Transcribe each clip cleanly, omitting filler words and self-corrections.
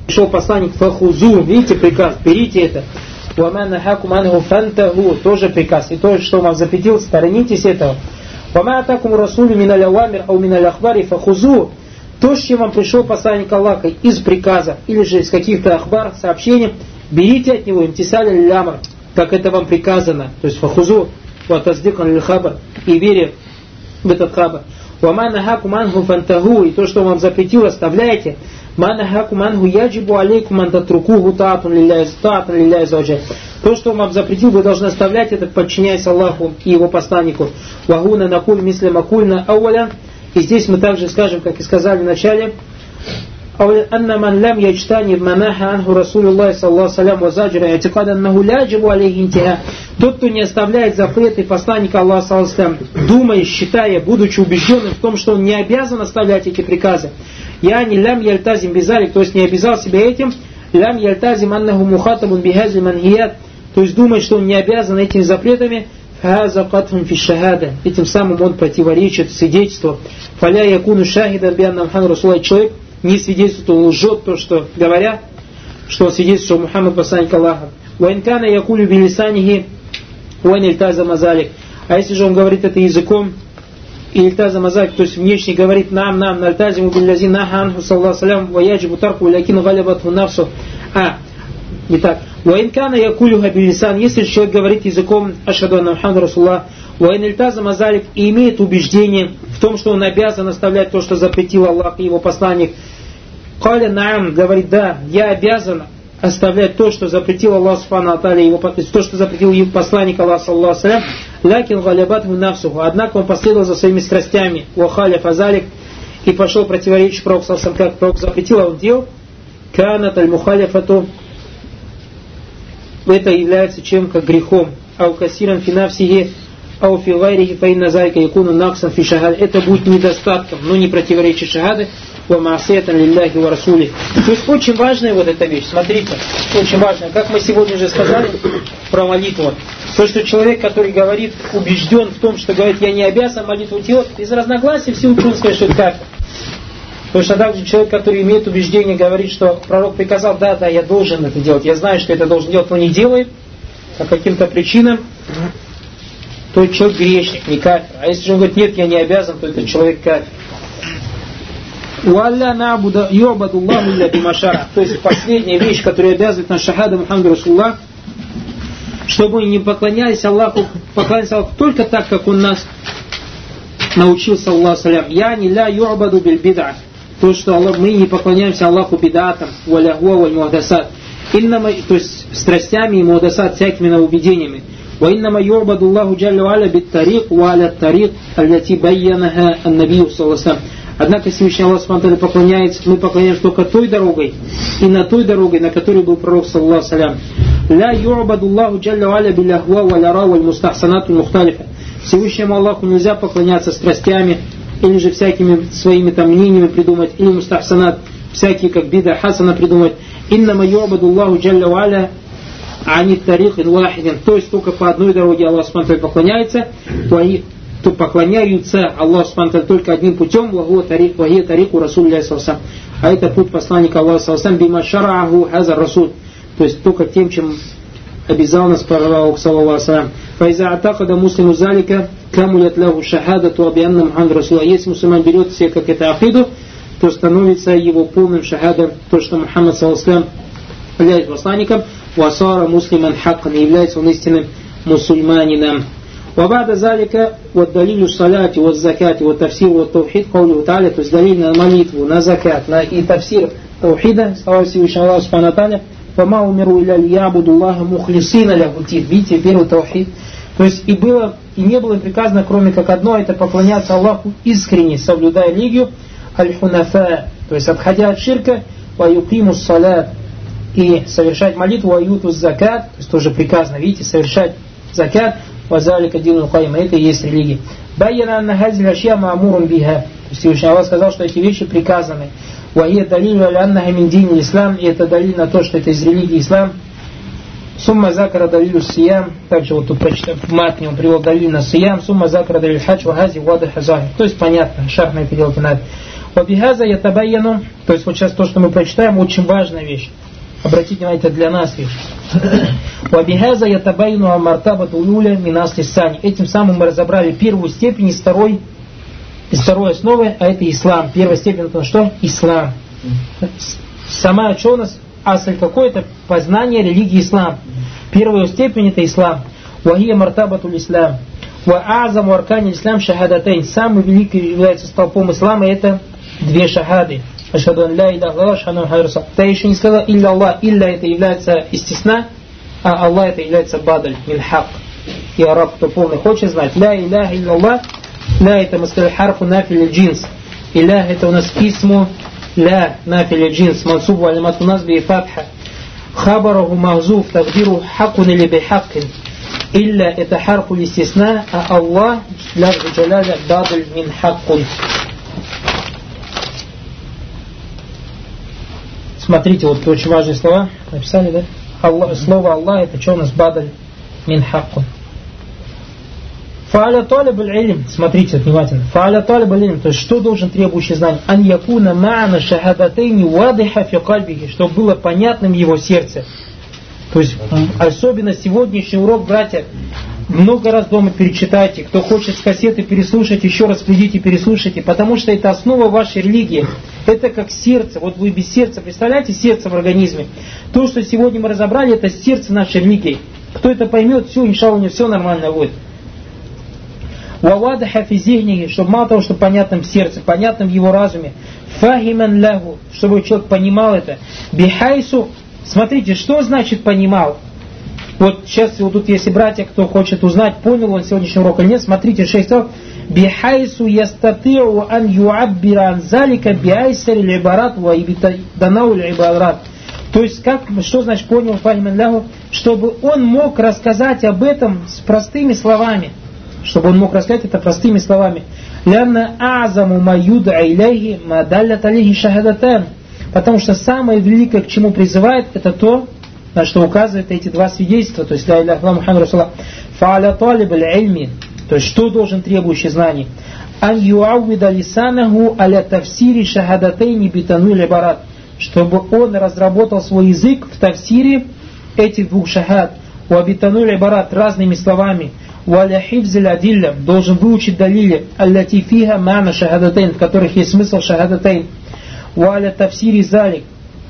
пришел посланник, фахузу, видите приказ, берите это. Вама нахакум анху фантаху, тоже приказ. И то, что вам запретил, сторонитесь этого. Вама атакум расулю миналь авамир, ау миналь ахбари фахузу. То, с чем вам пришел посланник Аллаха из приказа, или же из каких-то ахбар, сообщений, берите от него имтисаля лямр, как это вам приказано. То есть фахузу, ватаздикан лил-хабар, и вере в этот хабар. Вама нахакум анху фантаху, и то, что вам запретил, оставляйте. Манахакум анху яджибу алейкум антатрукуху таатун лилляхи зауджаль. То, что он вам запретил, вы должны оставлять это, подчиняясь Аллаху и его посланнику. Вагуна накуль мисля макульна ауалян. И здесь мы также скажем, как и сказали в начале, анна ман лям ячтани манаха анху расулуллахи саллаллаху салям ва заджира ятикад аннаху ляджибу алейхи интиха. Тот, кто не оставляет запреты посланника Аллаха саллаллаху салям, думая, считая, будучи убежденным в том, что он не обязан оставлять эти приказы. Я не лям яльтазим бизалик, то есть не обязал себя этим, лям яльтазим аннаху мухатабун бихази манхият, то есть думает, что он не обязан этими запретами, фаза катхун фи шахада, этим самым он противоречит свидетельству. Фаля якуну шахидан бианна Мухаммад Расулай, человек не свидетельствует, он лжет то, что говорят, что он свидетельствует, что Мухаммад посланник Аллаха. Ваинкана якулю билисанихи вайн ильтаза мазалик, а если же он говорит это языком, и ильтаза мазалик, то есть внешне говорит нам нальтазиму биллязи наха анху саллаллаху салям ваяджибу тарку лякину галябатху нафсу. Итак, ваинкана якулюха билисан, если же человек говорит языком ашхаду анна Мухаммад Расуллах, вайн ильтаза мазалик, и имеет убеждение в том, что он обязан оставлять то, что запретил Аллах и его посланник, каля наам, говорит, да, я обязан оставлять то, что запретил Аллах субхану ва тааля, то, что запретил его посланник Аллах саллаллаху салям, лякин галябатху нафсуху, однако он последовал за своими страстями, вахаля фазалик, и пошел противоречить пророку саллаллаху салям, как пророк запретил, а он делал, канат аль-мухаляфату, это является чем, как грехом, ау касиран финафсихи, ау фи гайрихи фаинна зайка якуну наксан фи шахад, это будет недостатком, но не противоречит шахады, ва маасиятан лилляхи ва расули. То есть очень важная вот эта вещь, смотрите, очень важная, как мы сегодня уже сказали про молитву, то, что человек, который говорит, убежден в том, что говорит, я не обязан молитву делать, из разногласий все ученые сказать, что это как. Точно так же человек, который имеет убеждение, говорит, что пророк приказал, да, я должен это делать, я знаю, что это должен делать, но не делает, по каким-то причинам, то человек грешник, не кафир. А если же он говорит, нет, я не обязан, то это человек кафир. То есть последняя вещь, которая обязывает на шахада Мухаммад Расуллах, чтобы мы не поклонялись Аллаху, поклонялись Аллаху только так, как Он нас научил, саллаллаху салям. Я не ля ю'баду биль бид'а. То, что мы не поклоняемся Аллаху бид'атам, валяхуа валь мухдасат. То есть страстями и мухдасат, всякими нововведениями. وإنما يعبد الله جل وعلا بالطريق وعلى الطريق التي بينها النبي صلى الله عليه وسلم. Однако Всевышний Аллах Субхану поклоняется, мы поклоняемся только той дорогой и на той дороге, на которой был пророк саллаллаху салям. لا يعبد الله جل وعلا بالأهواء والآراء والمستحسنات المختلفة. Всевышнему Аллаху нельзя поклоняться страстями или же всякими своими там мнениями придумать, или мустахсанат, всякие как бида хасана придумать. إنما يعبد الله جل وعلا ани тарих вахидин, то есть только по одной дороге Аллах Субхану поклоняется, то поклоняются Аллаху Субхану только одним путем, вахия тарику Расулля саллаллаху. А это путь посланника Аллаха саллаллаху бима шараху хазар Расуль, то есть только тем, чем обязал нас пророк саллаллаху. Файза атакада муслиму залика камулят лаху шахадату абианна Мухаммад Расулла. Если мусульман берет себе как это акиду, то становится его полным шахадом, то, что Мухаммад саллаллаху является посланником, васара муслиман хаккан, является он истинным мусульманином. Вабада залика вот далилю саляти, вот закати, вот тафсир, вот таухид, каулю та'аля, то есть далиль на молитву, на закат, на и тафсир таухида, слава Всевышнему Аллаху Субхану та'аля, фама умиру иля ябуду Аллаха мухлисина лягутид. Видите, первый таухид. То есть и не было им приказано, кроме как одно, это поклоняться Аллаху искренне, соблюдая религию, аль-хунафа, то есть отходя от ширка, ва юкиму салят, и совершать молитву, аюту закат, то есть тоже приказано, видите, совершать закат, вазалика дину кайма, это и есть религия. Байяна анна хазиль ашья маамурун биха, то есть Всевышний Аллах сказал, что эти вещи приказаны. Вахия далилю аля аннаха мин дини ислам, и это далиль на то, что это из религии ислам. Сумма закара далилю сиям, также вот тут прочитав в матне, он привел далиль на сиям, сумма закара далилю хадж вагази вады хазахи, то есть понятно, шарх на это делать не надо. Вабихаза ятабайяну, то есть вот сейчас то, что мы прочитаем, очень важная вещь. Обратите внимание, это для нас вещь. Вабихаза ятабайяну амартабату уля минасли сани. Этим самым мы разобрали первую степень из второй основы, а это ислам. Первая степень это что? Ислам. Сама что у нас? Асль какое-то познание религии ислам. Первая степень это ислам. Вахия мартабату ислам. Ва азам аркани ислам шахадатайн. Самый великий является столпом ислама это две шахады. Ашхаду ан ла илляха илlallah, ашхаду анна Мухаммадан расулуллах. Ты еще не сказал илля Аллах. Илля это является истисна, а Аллах это является бадаль, мин хак. И араб, кто полный хочет знать. Ла илляха илlallah. Ла это мы сказали харфу нафиль джинс. Илля это у нас исму لا نافل الجنس منصوب وعلامة نصبه فتحة خبره محذوف تقديره حق اللي بحق إلا это حرف الاستثناء الله لفظ جلالة بدل من حق. Смотрите, вот очень важные слова написали, да? Allah, слово Аллах это что у нас бадаль мин хаккун. Фааля талиб аль-илм, смотрите внимательно. Фааля талиб аль-илм, то есть что должен требующий знания? Ан якуна ма'ана шахадатайни вадиха фи кальбихи, чтобы было понятным его сердце. То есть особенно сегодняшний урок, братья, много раз дома перечитайте. Кто хочет с кассеты переслушать, еще раз придите, переслушайте, потому что это основа вашей религии. Это как сердце. Вот вы без сердца, представляете сердце в организме? То, что сегодня мы разобрали, это сердце нашей религии. Кто это поймет, все, иншаллах, все нормально будет. Вавадаха фи зихнихи, чтобы мало того, что понятным в сердце, понятным в его разуме, фахиман лаху, чтобы человек понимал это, бихайсу, смотрите, что значит понимал? Вот сейчас вот тут есть и братья, кто хочет узнать, понял он сегодняшний урок или нет, смотрите, 6 слов, бихайсу ястати'у ан юаббира ан залика биайсари л'ибарат ва ибтаданау л'ибарат. То есть, что значит понял фахиман лаху? Чтобы он мог рассказать об этом с простыми словами. Чтобы он мог рассказать это простыми словами. Лянна азаму маюда иляхи мадаллят алейхи шахадатан. Потому что самое великое, к чему призывает, это то, на что указывает эти два свидетельства. То есть ля илляха илlallah Мухаммад расулуллах. Фааля талиб аль-ильми. То есть что должен требующий знаний? Ан юауида лисанаху аля тавсири шахадатайни битану либарат. Чтобы он разработал свой язык в тавсире этих двух шахад. Уабитану либарат разными словами. Валя хифзиль адилля, должен выучить далили, аллати фиха мана шахадатайн, в которых есть смысл шахадатайн. Валя тавсири залик.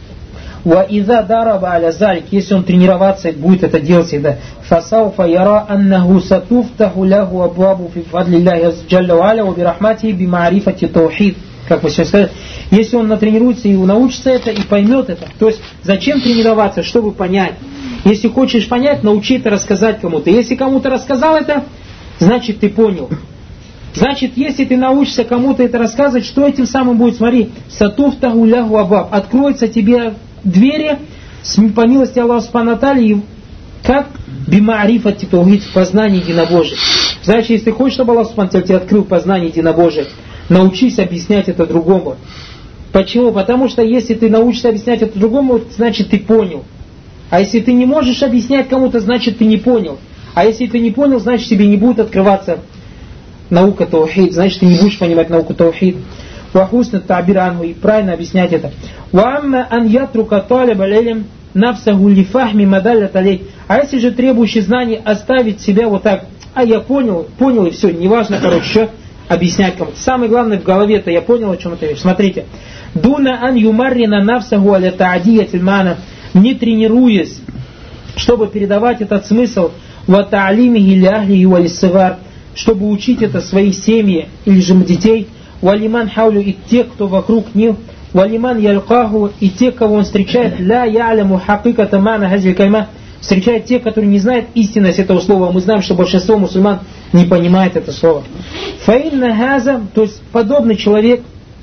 Ва иза дараба аля залик, если он тренироваться будет это делать всегда. Фасауфа яра аннаху сатуфтаху лаху абвабу фи фадлиллахи джалля ва аля ва бирахматихи бимаарифати таухид. Как мы сейчас сказали, если он натренируется и научится это, и поймет это. То есть, зачем тренироваться, чтобы понять? Если хочешь понять, научи это рассказать кому-то. Если кому-то рассказал это, значит ты понял. Значит, если ты научишься кому-то это рассказывать, что этим самым будет? Смотри, сатуфтаху лаху абваб. Откроются тебе двери по милости Аллаха субхану ва тааля, как бимаарифати таухид, познание единобожия. Значит, если ты хочешь, чтобы Аллах субхану ва тааля тебе открыл познание единобожия, научись объяснять это другому. Почему? Потому что если ты научишься объяснять это другому, значит ты понял. А если ты не можешь объяснять кому-то, значит ты не понял. А если ты не понял, значит тебе не будет открываться наука таухид, значит ты не будешь понимать науку таухид. Вахусна табиранху, и правильно объяснять это. Ваамма ан ятрука талиб аль-илм нафсаху лифахми мадаллят алей. А если же требующий знаний оставить себя вот так, а я понял и все, неважно, что объяснять кому-то. Самое главное в голове-то я понял, о чем это речь. Смотрите. Дуна ан юмаррина нафсаху аля таадиятиль мана, не тренируясь, чтобы передавать этот смысл ва та'алимихи ли ахлихи ва лиссигар, чтобы учить это своей семье или же детей, валиман хаулю, и те, кто вокруг них, валиман ялькаху, и те, кого он встречает, ля я'ляму хакиката мана хазиль кайма, встречает те, которые не знают истинность этого слова. Мы знаем, что большинство мусульман не понимает это слово. Фаинна хаза, то есть подобный человек,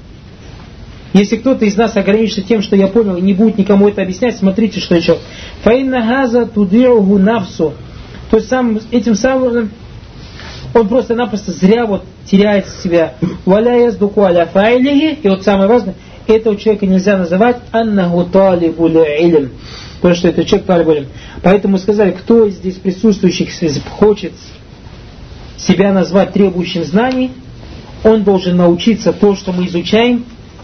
если кто-то из нас ограничится тем, что я понял, и не будет никому это объяснять, смотрите, что еще. Фаинна хаза тудиуху нафсу. То есть этим самым он просто-напросто зря вот теряет себя. Валя яздуку аля файлихи. И вот самое важное, этого человека нельзя называть аннаху талибуль илм. Потому что это человек талибуль илм. Поэтому сказали, кто из здесь присутствующих хочет себя назвать требующим знаний, он должен научиться то, что мы изучаем,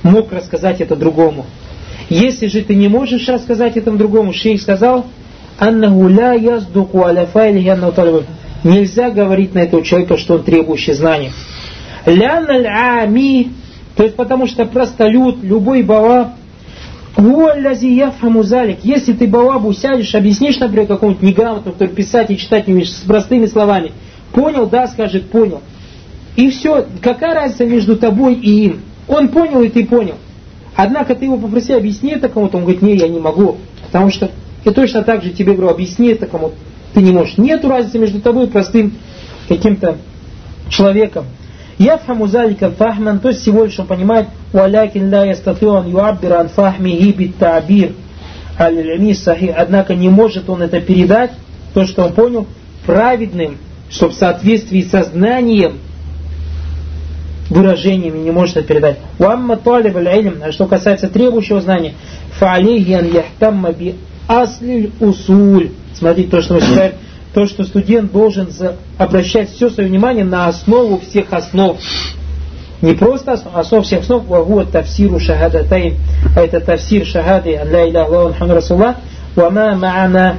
мог рассказать это другому. Если же ты не можешь рассказать этому другому, шейх сказал, «Аннаху ля яздуку аля файлихи аннаху талиб». Нельзя говорить на этого человека, что он требующий знаний. «Лянналь ами», то есть потому что простолюд, любой баваб, «Гуаллази яфхаму залик». Если ты бавабу сядешь, объяснишь, например, какому-нибудь неграмотному, который писать и читать не умеешь, с простыми словами. Понял? Да, скажет, понял. И все. Какая разница между тобой и им? Он понял, и ты понял. Однако ты его попроси, объясни это кому-то. Он говорит, не, я не могу. Потому что я точно так же тебе говорю, объясни это кому-то. Ты не можешь. Нету разницы между тобой и простым каким-то человеком. Яфхаму залика фахман, то есть всего лишь он понимает, валякин ла ястатиу ан юаббира ан фахмихи бит та'бир аль-илми сахи. Однако не может он это передать, то, что он понял, праведным, что в соответствии со знанием, выражениями не может это передать. Уамма талиб аль-илм, а что касается требующего знания, фа'алейхи ан яхтамма би аслиль усуль. Смотрите, то, что мы считаем, то, что студент должен обращать все свое внимание на основу всех основ. Не просто основ всех основ, вагуа тафсиру шахадатайн, а это тафсир шахады, ля иляха илlallah мухаммад расулуллах, вама ма'ана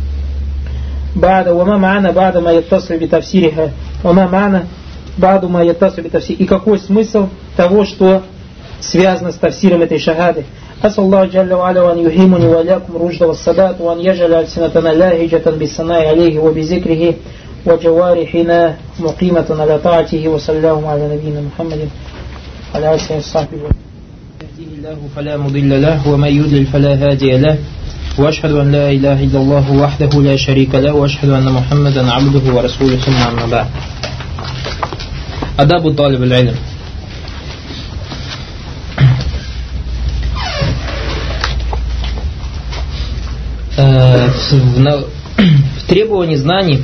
бада ма яттасилу би тафсириха, вама ма'ана баду ма яттасилу би тафсириха. И какой смысл того, что связано с тафсиром этой шахады? أسأل الله جل وعلا وأن يلهمني وإياكم الرشد والسداد وأن يجعل ألسنتنا لاهجة بالثناء عليه وبذكره وجوارحنا مقيمة على طاعته وصلى الله على نبينا محمد وعلى آله وصحبه يهديه الله فلا مضل له ومن يضلل فلا هادي له وأشهد أن لا إله إلا الله وحده لا شريك له وأشهد أن محمدا عبده ورسوله ثم أما بعد. آداب طالب العلم. В требовании знаний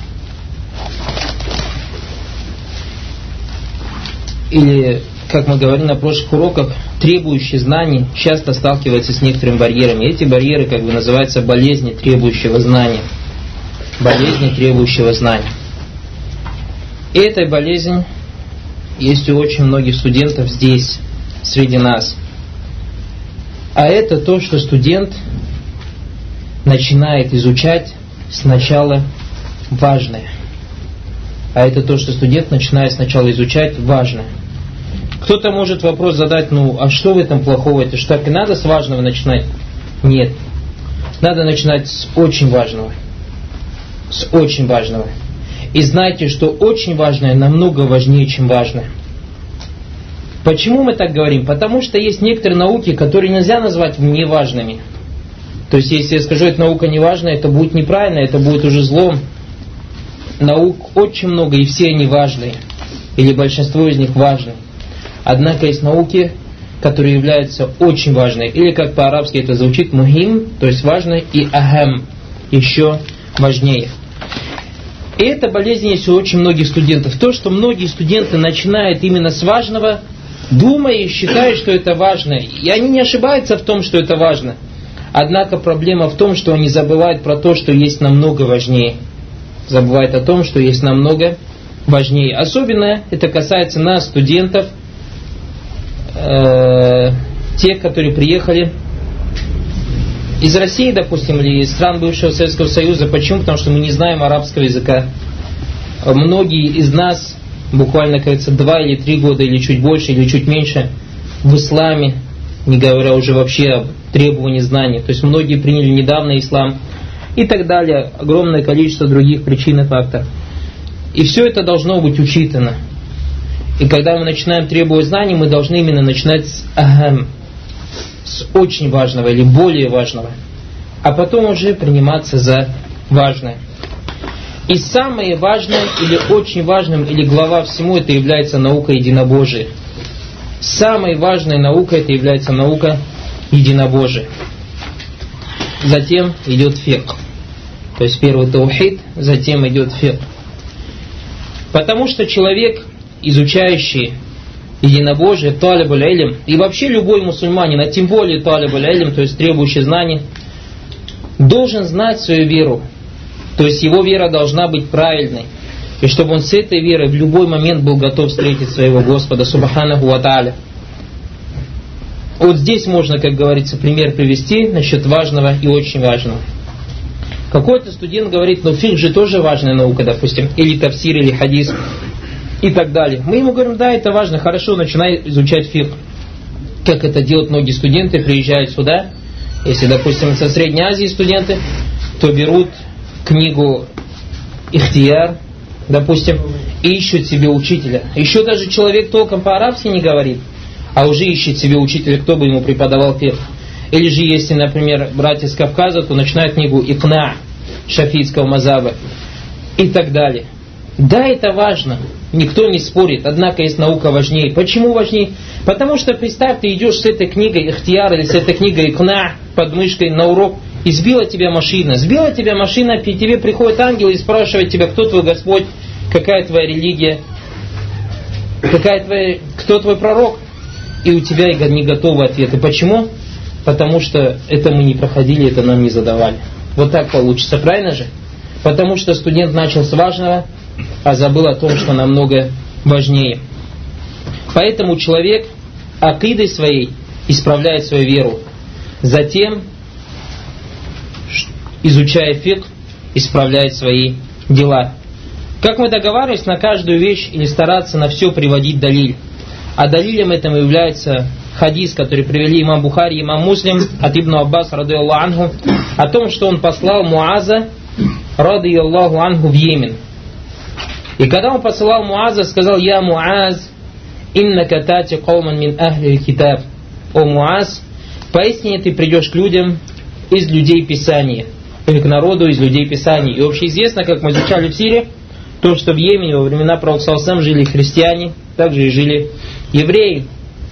или, как мы говорили на прошлых уроках, требующий знаний часто сталкивается с некоторыми барьерами. Эти барьеры как бы называются болезни требующего знания. Болезни требующего знания. И эта болезнь есть у очень многих студентов здесь, среди нас. А это то, что студент начинает изучать сначала важное. А это то, что студент начинает сначала изучать важное. Кто-то может вопрос задать, а что в этом плохого? Это что, так и надо с важного начинать? Нет. Надо начинать с очень важного. С очень важного. И знайте, что очень важное намного важнее, чем важное. Почему мы так говорим? Потому что есть некоторые науки, которые нельзя назвать неважными. То есть, если я скажу, эта наука не важная, это будет неправильно, это будет уже злом. Наук очень много, и все они важные. Или большинство из них важны. Однако есть науки, которые являются очень важными. Или, как по-арабски это звучит, мухим, то есть важно, и ахам, еще важнее. И эта болезнь есть у очень многих студентов. То, что многие студенты начинают именно с важного, думая и считая, что это важно. И они не ошибаются в том, что это важно. Однако проблема в том, что они забывают про то, что есть намного важнее. Забывают о том, что есть намного важнее. Особенно это касается нас, студентов, тех, которые приехали из России, допустим, или из стран бывшего Советского Союза. Почему? Потому что мы не знаем арабского языка. Многие из нас, буквально, кажется, 2 или 3 года, или чуть больше, или чуть меньше, в исламе, не говоря уже вообще об требовании знаний. То есть многие приняли недавно ислам и так далее. Огромное количество других причин и факторов. И все это должно быть учитано. И когда мы начинаем требовать знаний, мы должны именно начинать с ахам, с очень важного или более важного, а потом уже приниматься за важное. И самое важное, или очень важным, или глава всему, это является наука единобожия. Самой важной наукой это является наука единобожия. Затем идет фикх. То есть первый таухид, затем идет фикх. Потому что человек, изучающий единобожие, талиб аль-илм, и вообще любой мусульманин, а тем более талиб аль-илм, то есть требующий знаний, должен знать свою веру. То есть его вера должна быть правильной. И чтобы он с этой верой в любой момент был готов встретить своего Господа Субханаху ва Тааля. Вот здесь можно, как говорится, пример привести насчет важного и очень важного. Какой-то студент говорит, ну фикх же тоже важная наука, допустим, или тафсир, или хадис, и так далее. Мы ему говорим, да, это важно, хорошо, начинай изучать фикх. Как это делают многие студенты, приезжают сюда, если, допустим, со Средней Азии студенты, то берут книгу Ихтияр, допустим, и ищут себе учителя. Еще даже человек толком по-арабски не говорит, а уже ищет себе учителя, кто бы ему преподавал фикх. Или же, если, например, братья с Кавказа, то начинают книгу Икна шафийского мазаба и так далее. Да, это важно, никто не спорит, однако есть наука важнее. Почему важнее? Потому что, представь, ты идешь с этой книгой Ихтияр или с этой книгой Икна под мышкой на урок, и сбила тебя машина. Сбила тебя машина, к тебе приходит ангел и спрашивает тебя, кто твой Господь, какая твоя религия, кто твой пророк. И у тебя не готовы ответы. Почему? Потому что это мы не проходили, это нам не задавали. Вот так получится, правильно же? Потому что студент начал с важного, а забыл о том, что намного важнее. Поэтому человек акидой своей исправляет свою веру. Затем, изучая фикх, исправляет свои дела. Как мы договаривались, на каждую вещь или стараться на все приводить далиль. А далилем этому является хадис, который привели имам Бухари и имам Муслим от Ибн Аббас, ради Аллаху анху, о том, что он послал Муаза, ради Аллаху анху, в Йемен. И когда он посылал Муаза, сказал: «Я Муаз, иннака тати кауман мин ахли китаб». О Муаз, поистине ты придешь к людям из людей Писания, или к народу из людей Писания. И общеизвестно, как мы изучали в Сире, то, что в Йемене во времена пророка ﷺ жили христиане, также и жили евреи.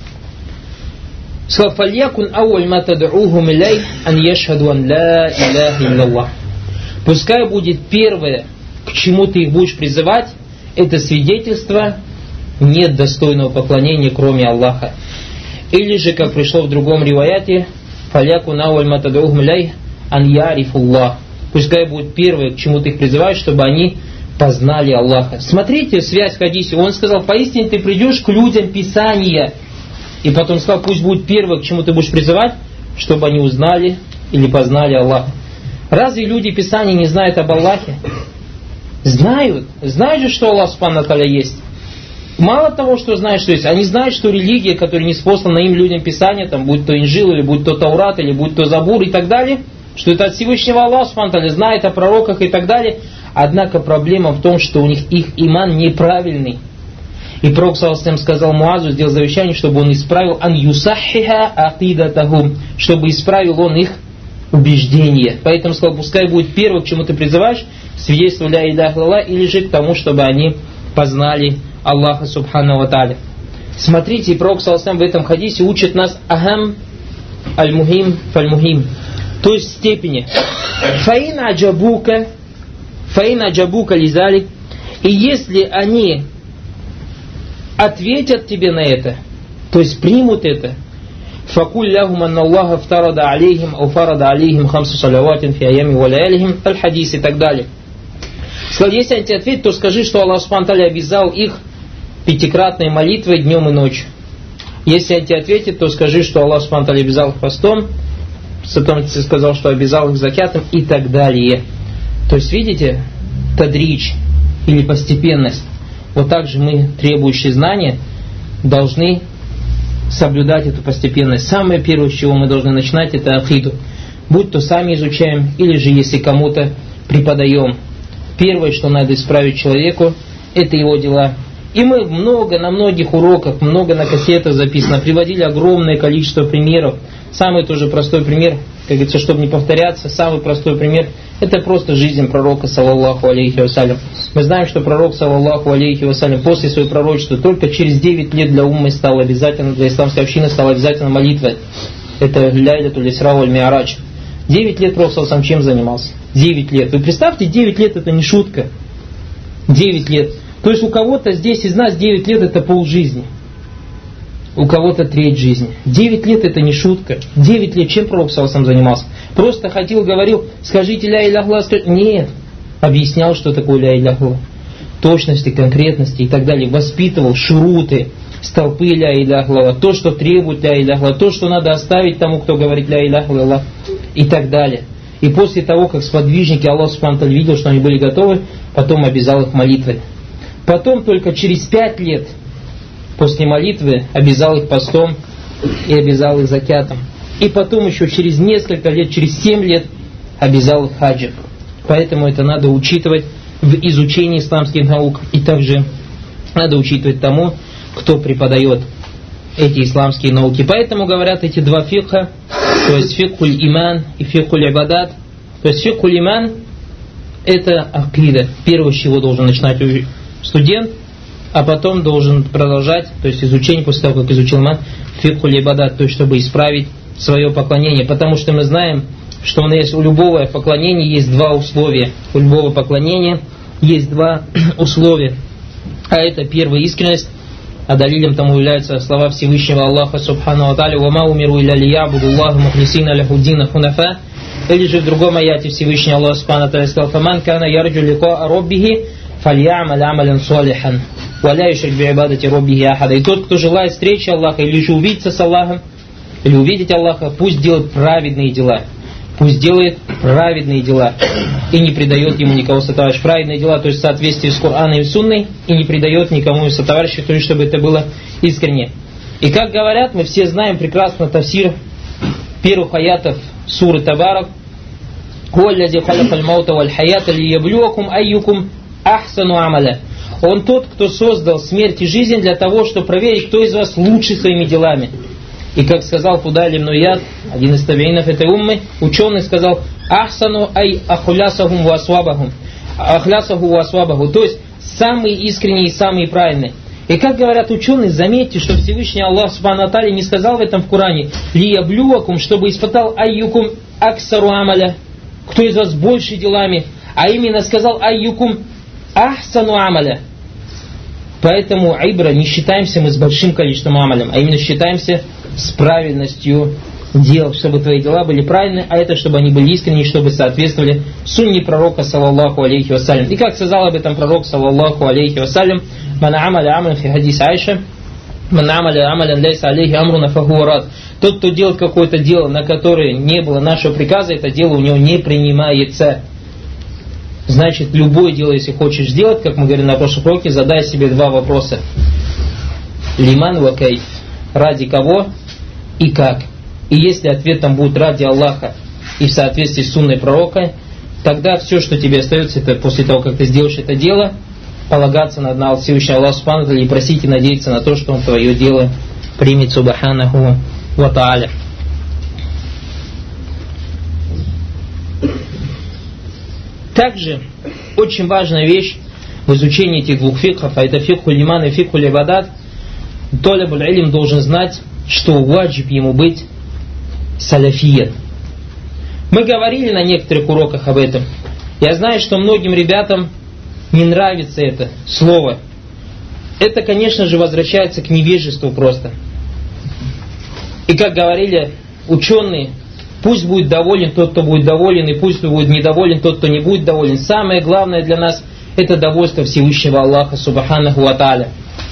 Сказал: «Фальякун ауаль ма тад'ухум илей ан яшхаду ан ла иляха илляллах». Пускай будет первое, к чему ты их будешь призывать, это свидетельство: нет достойного поклонения, кроме Аллаха. Или же, как пришло в другом риваяте, «Фальякун ауаль ма тад'ухум илей ан ярифуллах». Пускай будет первое, к чему ты их призываешь, чтобы они познали Аллаха. Смотрите связь в хадисе. Он сказал: поистине ты придешь к людям Писания. И потом сказал: пусть будет первое, к чему ты будешь призывать, чтобы они узнали или познали Аллаха. Разве люди Писания не знают об Аллахе? Знают. Знают же, что Аллах Субхану ва Тааля есть. Мало того, что знают, что есть, они знают, что религия, которая ниспослана им людям Писания, там, будь то Инжил, или будь то Таурат, или будь то Забур и так далее, что это от Всевышнего Аллаха Субхану ва Тааля, знает о пророках и так далее. Однако проблема в том, что у них их иман неправильный. И пророк ﷺ сказал Муазу, сделал завещание, чтобы он исправил ан юсаххиха акидатахум, чтобы исправил он их убеждения. Поэтому сказал: пускай будет первое, к чему ты призываешь, свидетельство ля иляха илlallah, или же к тому, чтобы они познали Аллаха Субхану ва Тааля. Смотрите, пророк ﷺ в этом хадисе учит нас ахам аль-мухим фаль-мухим, то есть степени. Фаин аджабука лизалик, и если они ответят тебе на это, то есть примут это, факуль лахум анна Аллаха фтарада алейхим ау фарада алейхим хамсу салаватин фи аями ва лаялихим, аль-хадис и так далее. Сказал: если они тебе ответят, то скажи, что Аллах Субхану ва Тааля обязал их пятикратной молитвой днем и ночью. Если они тебе ответят, то скажи, что Аллах Субхану ва Тааля обязал их постом, потом ты сказал, что обязал их закятом и так далее. То есть, видите, тадридж или постепенность. Вот так же мы, требующие знания, должны соблюдать эту постепенность. Самое первое, с чего мы должны начинать, это акиду. Будь то сами изучаем, или же если кому-то преподаем. Первое, что надо исправить человеку, это его дела. И мы на многих уроках, много на кассетах записано, приводили огромное количество примеров. Самый тоже простой пример, как говорится, чтобы не повторяться, самый простой пример, это просто жизнь пророка, саллаллаху алейхи вассалям. Мы знаем, что пророк, саллаллаху алейхи вассалям, после своего пророчества, только через 9 лет для уммы стало обязательно, для исламской общины стала обязательно молитва. Это ляйлятуль исра валь ми'раджь. 9 лет пророк саллаллаху чем занимался? 9 лет. Вы представьте, 9 лет это не шутка. 9 лет. То есть у кого-то здесь из нас 9 лет это полжизни. У кого-то треть жизни. 9 лет это не шутка. 9 лет чем пророк саллаллаху занимался? Просто ходил, говорил: скажите ля иляха илlallah. Нет. Объяснял, что такое ля иляха илlallah. Точности, конкретности и так далее. Воспитывал шуруты. с толпы ля иляха илlallah, то, что требует ля иляха илlallah, то, что надо оставить тому, кто говорит ля иляха илlallah, и так далее. И после того, как сподвижники Аллах Субхану ва Тааля видел, что они были готовы, потом обязал их молитвой. Потом только через 5 лет после молитвы обязал их постом и обязал их закятом. И потом еще через несколько лет, через 7 лет обязал их хаджем. Поэтому это надо учитывать в изучении исламских наук. И также надо учитывать тому, кто преподает эти исламские науки. Поэтому говорят эти два фикха, то есть фикхуль иман и фикхуль ибадат. То есть фикхуль иман это акида. Первое, с чего должен начинать студент, а потом должен продолжать, то есть изучение после того, как изучил иман, фикхуль ибадат, то есть чтобы исправить свое поклонение. Потому что мы знаем, что у любого поклонения есть два условия. У любого поклонения есть два условия. А это первая искренность, а далилем тому являются слова Всевышнего Аллаха Субхану ва Тааля: «Ва ма умиру илля лиябуду Аллаха мухлисина лахуддина хунафа». Или же в другом аяте Всевышний Аллах Субхану ва Тааля сказал: «Фаман кана ярджу ликаа роббихи фалья'маль амалян салихан ва ла юшрик би'ибадати роббихи ахада». И тот, кто желает встречи Аллаха или же увидеться с Аллахом, или увидеть Аллаха, пусть делает праведные дела. Пусть делает праведные дела и не предает ему никого сотоварища. Праведные дела, то есть в соответствии с Кораном и Сунной, и не предает никому из сотоварищей, то есть чтобы это было искренне. И как говорят, мы все знаем прекрасно тафсир первых аятов суры Табарак: «Хуалладзи халакаль маута валь хаята лияблюакум айюкум ахсану амаля». Он тот, кто создал смерть и жизнь для того, чтобы проверить, кто из вас лучше своими делами. И как сказал Фудаль ибн Ияд, один из табиинов этой уммы, ученый сказал: «Ахсану ай ахулясахум ва асвабахум». Ахлясаху ва асвабаху, то есть самые искренние и самые правильные. И как говорят ученые, заметьте, что Всевышний Аллах Субхану ва Тааля не сказал в этом в Коране «Лияблюакум», чтобы испытал «Айюкум аксару амаля», кто из вас больше делами, а именно сказал «Айюкум ахсану амаля». Поэтому айбра, не считаемся мы с большим количеством амалем, а именно считаемся с правильностью дел, чтобы твои дела были правильны, а это чтобы они были искренние, чтобы соответствовали сунне пророка саллаллаху алейхи вассалям. И как сказал об этом пророк саллаллаху алейхи вассалям: «Ман амаля амалян фи хадис Айша, ман амаля амалян лейса алейхи амруна фахуа рад». Тот, кто делает какое-то дело, на которое не было нашего приказа, это дело у него не принимается. Значит, любое дело, если хочешь сделать, как мы говорили на прошлом уроке, задай себе два вопроса. Лиман ва кайф. Ради кого и как. И если ответом будет ради Аллаха и в соответствии с сунной пророка, тогда все, что тебе остается, это после того, как ты сделаешь это дело, полагаться на Всевышнего Аллаха Субхану ва Тааля и просить и надеяться на то, что Он твое дело примет Субханаху ва Тааля. Также очень важная вещь в изучении этих двух фикхов, а это фикхуль иман и фикхуль ибадат, талибуль илм должен знать, что ваджиб ему быть салафиен. Мы говорили на некоторых уроках об этом. Я знаю, что многим ребятам не нравится это слово. Это, конечно же, возвращается к невежеству просто. И как говорили ученые, пусть будет доволен тот, кто будет доволен, и пусть будет недоволен тот, кто не будет доволен. Самое главное для нас – это довольство Всевышнего Аллаха Субханаху ва Тааля.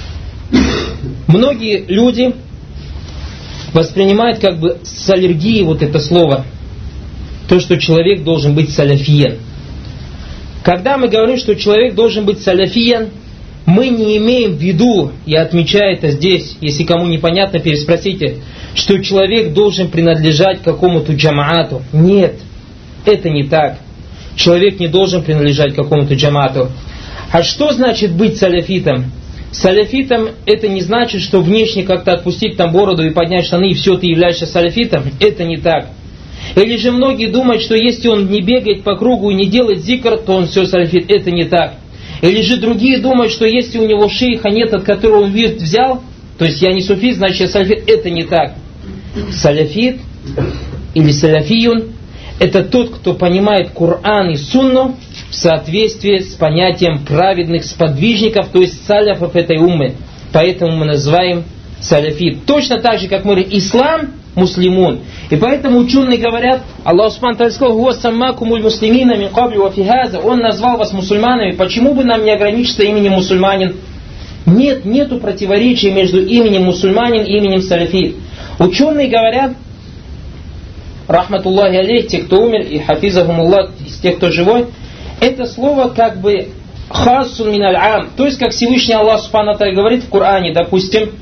Многие люди воспринимают как бы с аллергией вот это слово, то, что человек должен быть салафиен. Когда мы говорим, что человек должен быть салафиен, мы не имеем в виду, я отмечаю это здесь, если кому непонятно, переспросите, что человек должен принадлежать какому-то джамаату. Нет, это не так. Человек не должен принадлежать какому-то джамаату. А что значит быть салафитом? Салафитом это не значит, что внешне как-то отпустить там бороду и поднять штаны, и все, ты являешься салафитом. Это не так. Или же многие думают, что если он не бегает по кругу и не делает зикр, то он все салафит. Это не так. Или же другие думают, что если у него шейха нет, от которого он вирд взял, то есть я не суфит, значит я салафит. Это не так. Салафит или салафиюн это тот, кто понимает Коран и Сунну в соответствии с понятием праведных сподвижников, то есть саляфов этой уммы. Поэтому мы называем салафит. Точно так же, как мы говорим ислам, муслимун. И поэтому ученые говорят, Аллах Субхану ва Тааля сказал: «Хуа саммакумуль муслимина мин кабли ва фи хаза». Он назвал вас мусульманами. Почему бы нам не ограничиться именем мусульманин? Нету противоречия между именем мусульманин и именем салафи. Ученые говорят, рахматуллахи алейх, те, кто умер, и хафизахумуллах, из тех, кто живой, это слово как бы хасун мин аль-ам, то есть как Всевышний Аллах Субхану ва Тааля говорит в Коране, допустим,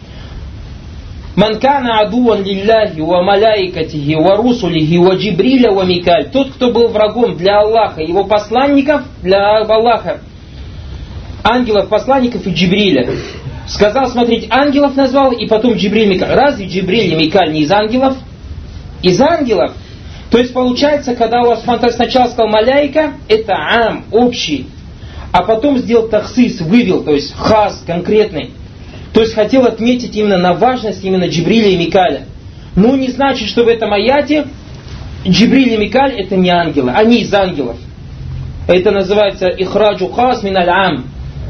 «Ман кана адуан лилляхи ва маляикатихи ва русулихи ва джибриля ва микаль». Тот, кто был врагом для Аллаха, его посланников, для Аллаха, ангелов, посланников и Джибриля. Сказал, смотрите, ангелов назвал, и потом Джибриль, Микаль. Разве Джибриль и Микаль не из ангелов? Из ангелов. То есть получается, когда Аллах сначала сказал маляйка, это ам, общий, а потом сделал тахсис, вывел, то есть хас, конкретный. То есть хотел отметить именно на важность именно Джибриля и Микаля. Но не значит, что в этом аяте Джибриль и Микаль это не ангелы, они из ангелов. Это называется ихраджу хас мин аль-ам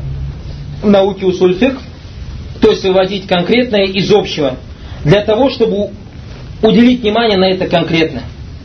в науке усуль фикх, то есть выводить конкретное из общего, для того, чтобы уделить внимание на это конкретно.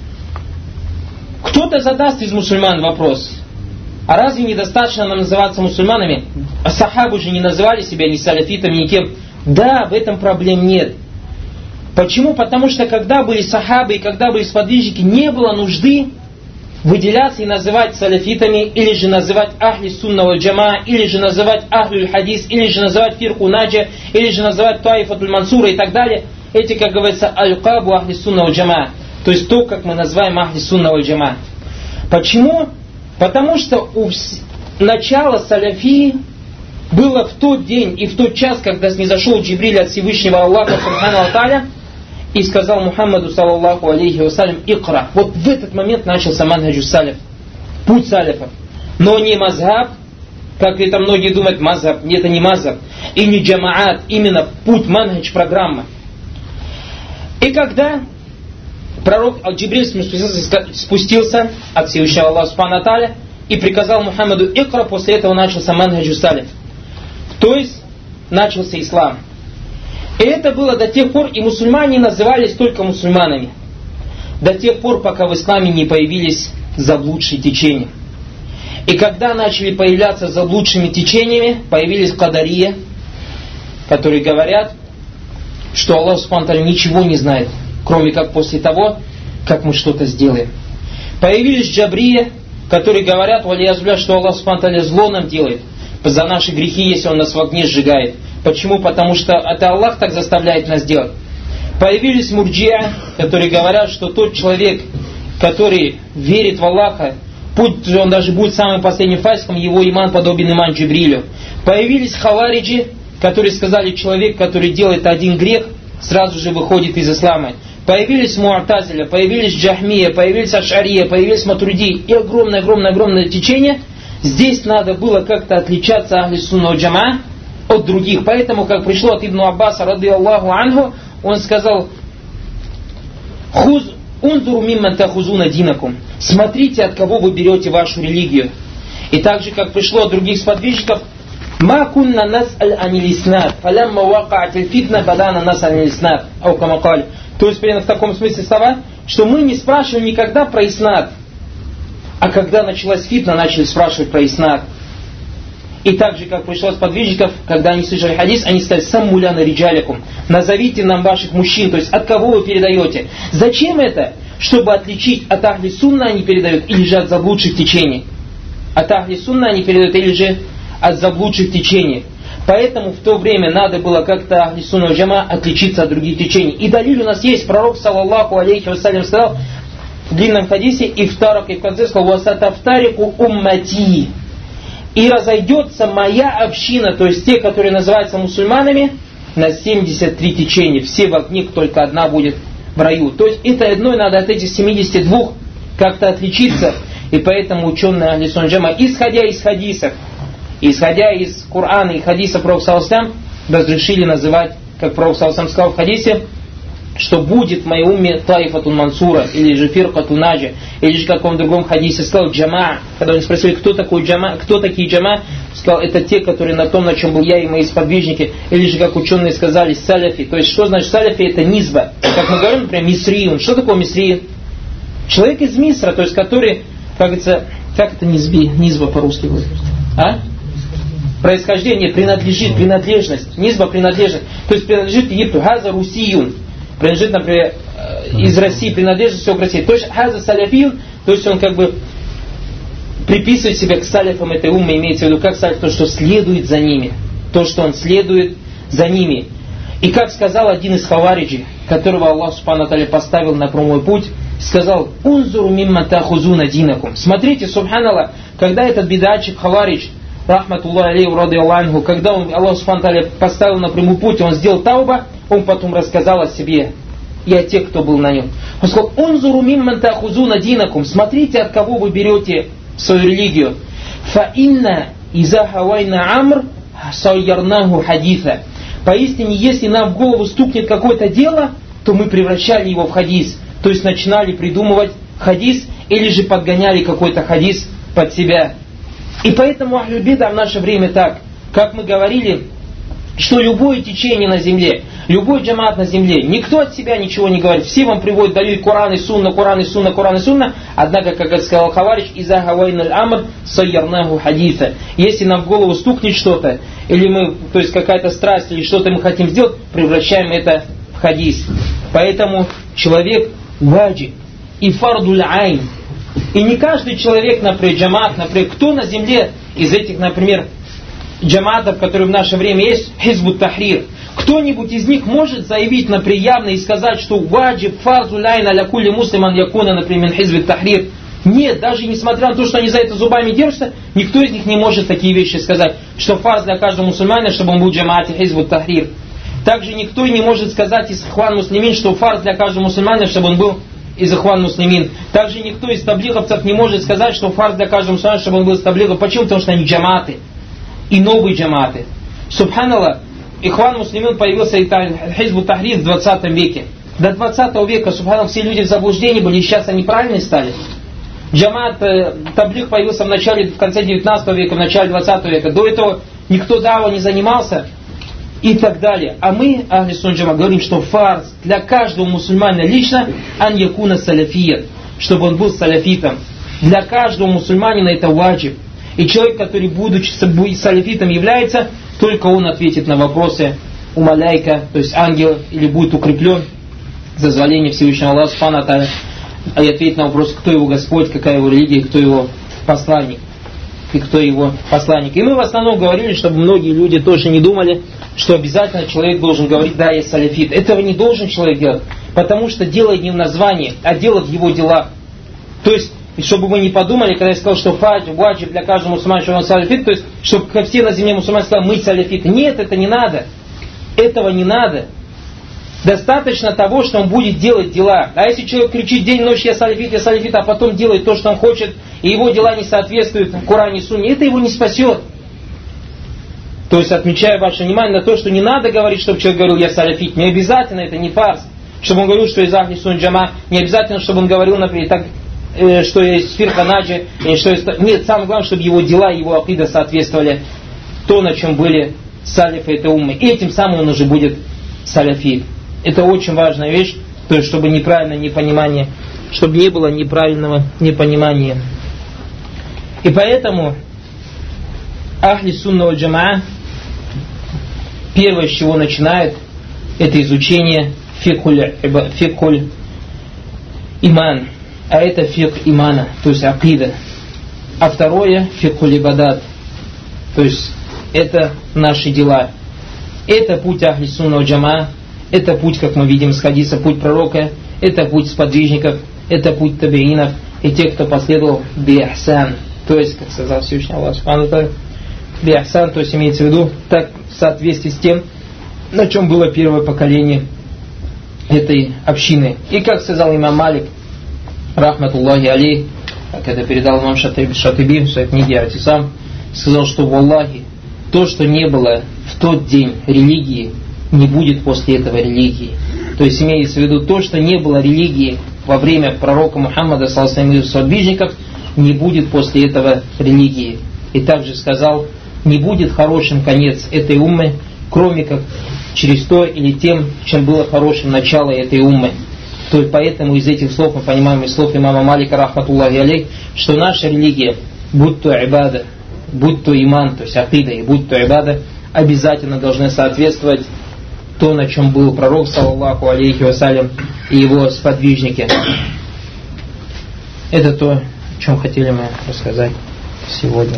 Кто-то задаст из мусульман вопрос: а разве недостаточно нам называться мусульманами? А сахабы же не называли себя ни салафитами, ни кем. Да, в этом проблем нет. Почему? Потому что когда были сахабы и когда были сподвижники, не было нужды выделяться и называть салафитами, или же называть ахли сунна валь джама, или же называть ахлюль хадис, или же называть фирку наджа, или же называть таифатуль мансура и так далее. Эти, как говорится, аль-кабу ахли сунна валь джама. То есть то, как мы называем ахли сунна валь джама. Почему? Потому что начало салафии было в тот день и в тот час, когда снизошел Джибриль от Всевышнего Аллаха Субхану ва Тааля и сказал Мухаммаду саллаллаху алейхи вассалям икра. Вот в этот момент начался манхаджу саляф, путь саляфов. Но не мазхаб, как это многие думают, мазхаб, это не мазхаб, и не джамаат, именно путь, манхадж, программа. И когда пророк Джибриль спустился от Всевышнего Аллаха Субхану ва Тааля и приказал Мухаммаду икра, после этого начался манхаджу саляф. То есть начался ислам. И это было до тех пор, и мусульмане назывались только мусульманами, до тех пор, пока в исламе не появились заблудшие течения. И когда начали появляться заблудшими течениями, появились кадария, которые говорят, что Аллах Субхану ва Тааля ничего не знает, кроме как после того, как мы что-то сделаем. Появились джабрия, которые говорят, валиязбля, что Аллах Субхану ва Тааля зло нам делает за наши грехи, если Он нас в огне сжигает. Почему? Потому что это Аллах так заставляет нас делать. Появились мурджиа, которые говорят, что тот человек, который верит в Аллаха, пусть он даже будет самым последним фасиком, его иман подобен иман Джибрилю. Появились хавариджи, которые сказали, человек, который делает один грех, сразу же выходит из ислама. Появились муатазиля, появились джахмия, появились ашария, появились матуриди и огромное течение. Здесь надо было как-то отличаться ахли сунна валь джамаа от других. Поэтому, как пришло от Ибн Аббаса, ради Аллаху анху, он сказал: «Унзуру мимман тахузуна динакум». Смотрите, от кого вы берете вашу религию. И также, как пришло от других сподвижников: «Ма кунна нас'аль анил иснад, фалямма вака'атиль фитна бадана нас'аль анил иснад». То есть, примерно в таком смысле слова, что мы не спрашиваем никогда про иснад, а когда началась фитна, начали спрашивать про иснад. И так же, как пришло от сподвижников, когда они слышали хадис, они сказали: «Саммуляна риджалякум», назовите нам ваших мужчин, то есть от кого вы передаете. Зачем это? Чтобы отличить, от ахли сунна они передают или же от заблудших течений. От ахли сунна они передают или же от заблудших течений. Поэтому в то время надо было как-то ахли сунна валь джама отличиться от других течений. И далиль у нас есть, пророк саллаллаху алейхи вассалям сказал в длинном хадисе, и в конце сказал: «Васатафтарику уммати». И разойдется моя община, то есть те, которые называются мусульманами, на 73 течения. Все в огне, только одна будет в раю. То есть это одной надо от этих 72 как-то отличиться. И поэтому ученые ахли сунна джама, исходя из хадисов, исходя из Корана и хадиса пророка саллаллаху алейхи ва саллям, разрешили называть, как пророк саллаллаху алейхи ва саллям сказал в хадисе, что будет в моей умме таифатун мансура, или же фиркатун наджа, или же в каком другом хадисе сказал джама. Когда они спросили, кто такой джама, кто такие джама, сказал: это те, которые на том, на чем был я и мои сподвижники. Или же, как ученые сказали, саляфи. То есть, что значит саляфи? Это низба. Как мы говорим, например, мисриюн. Что такое мисриюн? Человек из Мисра, то есть который, как говорится, как это низба по-русски будет? А? происхождение, принадлежность, низба принадлежность, то есть принадлежит Египту, хаза русиюн, принадлежит, например, из России, принадлежит все к России, то есть хаза саляфиюн, то есть он как бы приписывает себя к саляфам этой уммы, имеется в виду как саляф, то, что следует за ними, то, что он следует за ними. И как сказал один из хавариджи, которого Аллах Субхану Тааля поставил на прямой путь, сказал: «Унзуру мимма тахузуна динакум». Смотрите, субханаллах, когда этот бидатчик хаваридж, рахматуллахи алейхи ради Аллаху, когда он, Аллах Субхану Тааля поставил на прямой путь, он сделал тауба, он потом рассказал о себе и о тех, кто был на нем. Он сказал: «Унзуру мимма тахузуна динакум». Смотрите, от кого вы берете свою религию. «Фа инна иза хавайна амр сайярнаху хадиса». Поистине, если нам в голову стукнет какое-то дело, то мы превращали его в хадис. То есть начинали придумывать хадис или же подгоняли какой-то хадис под себя. И поэтому ахль бида в наше время так, как мы говорили, что любое течение на земле, любой джамаат на земле, никто от себя ничего не говорит. Все вам приводят далиль Коран и Сунна, Коран и Сунна, Коран и Сунна. Однако, как сказал хаваридж, иза хавайналь амр сайярнаху хадиса. Если нам в голову стукнет что-то, или мы, то есть какая-то страсть, или что-то мы хотим сделать, превращаем это в хадис. Поэтому человек ваджиб и фардуль айн. И не каждый человек, например, джамаат, например, кто на земле из этих, например, джамаатов, которые в наше время есть, хизбут тахрир, кто-нибудь из них может заявить, например, явно и сказать, что ваджиб фардуль айн аля кулли муслиман якуна, например, хизбут тахрир? Нет, даже несмотря на то, что они за это зубами держатся, никто из них не может такие вещи сказать, что фарз для каждого мусульманина, чтобы он был в джамаате хизбут тахрир. Также никто и не может сказать из ихван муслимин, что фарз для каждого мусульманина, чтобы он был из ихван муслимин. Также никто из таблиговцев не может сказать, что фарз для каждого мусульманина, чтобы он был из таблигов. Почему? Потому что они джамааты. И новые джамааты. Субханаллах, ихван муслимин появился и хизбут тахрир в 20 веке. До 20 века, субханаллах, все люди в заблуждении были, и сейчас они правильные стали. Джамаат, таблиг появился в конце 19 века, в начале 20 века. До этого никто дава не занимался и так далее. А мы, ахли сунна джамаат, говорим, что фарз для каждого мусульманина лично ан якуна саляфият, чтобы он был саляфитом. Для каждого мусульманина это ваджиб. И человек, который, будучи саляфитом, является, только он ответит на вопросы у маляйка, то есть ангела, или будет укреплен за дозволение Всевышнего Аллаха Субхану ва Тааля, и ответить на вопрос, кто его Господь, какая его религия, кто его посланник. И кто его посланник. И мы в основном говорили, чтобы многие люди тоже не думали, что обязательно человек должен говорить: да, я саляфит. Этого не должен человек делать, потому что дело не в названии, а дело в его делах. То есть, чтобы вы не подумали, когда я сказал, что ваджиб для каждого мусульманина, что он саляфит, то есть, чтобы все на земле мусульмане сказали: мы саляфиты. Нет, это не надо. Этого не надо. Достаточно того, что он будет делать дела. А если человек кричит день и ночь: я саляфит, а потом делает то, что он хочет, и его дела не соответствуют Коране и Сунне, это его не спасет. То есть, отмечаю ваше внимание на то, что не надо говорить, чтобы человек говорил: я саляфит. Не обязательно, это не фарз. Чтобы он говорил, что из ахли сунна джама, не обязательно, чтобы он говорил, например, так, что есть фирка наджи, нет, самое главное, чтобы его дела, его акида соответствовали то, на чем были салифы этой уммы. И этим самым он уже будет саляфи. Это очень важная вещь, то есть, чтобы неправильное непонимание, чтобы не было неправильного непонимания. И поэтому ахли сунна валь джамаа первое, с чего начинает, это изучение фикхуль иман, а это фикх имана, то есть акида. А второе фикхуль ибадат, то есть это наши дела. Это путь ахли сунна валь джамаа. Это путь, как мы видим из хадиса, путь пророка, это путь сподвижников, это путь табиинов и тех, кто последовал би-ихсан. То есть, как сказал Всевышний Аллах Субхану ва Тааля, би-ихсан, то есть имеется в виду так в соответствии с тем, на чем было первое поколение этой общины. И как сказал имам Малик, рахматуллахи алейх, как это передал имам Шатиби в своей книге Атисам, сказал, что в Аллахе то, что не было в тот день религии, не будет после этого религии. То есть имеется в виду то, что не было религии во время пророка Мухаммада саллаллаху алейхи ва саллям и сподвижников, не будет после этого религии. И также сказал: не будет хорошим конец этой уммы, кроме как через то или тем, чем было хорошим начало этой уммы. То есть поэтому из этих слов мы понимаем, из слов имама Малика рахматуллахи алейх, что наша религия, будь то ибада, будь то иман, то есть акида, и будь то ибада, обязательно должны соответствовать то, на чем был пророк, саллаллаху алейхи вассалям, и его сподвижники. Это то, о чем хотели мы рассказать сегодня.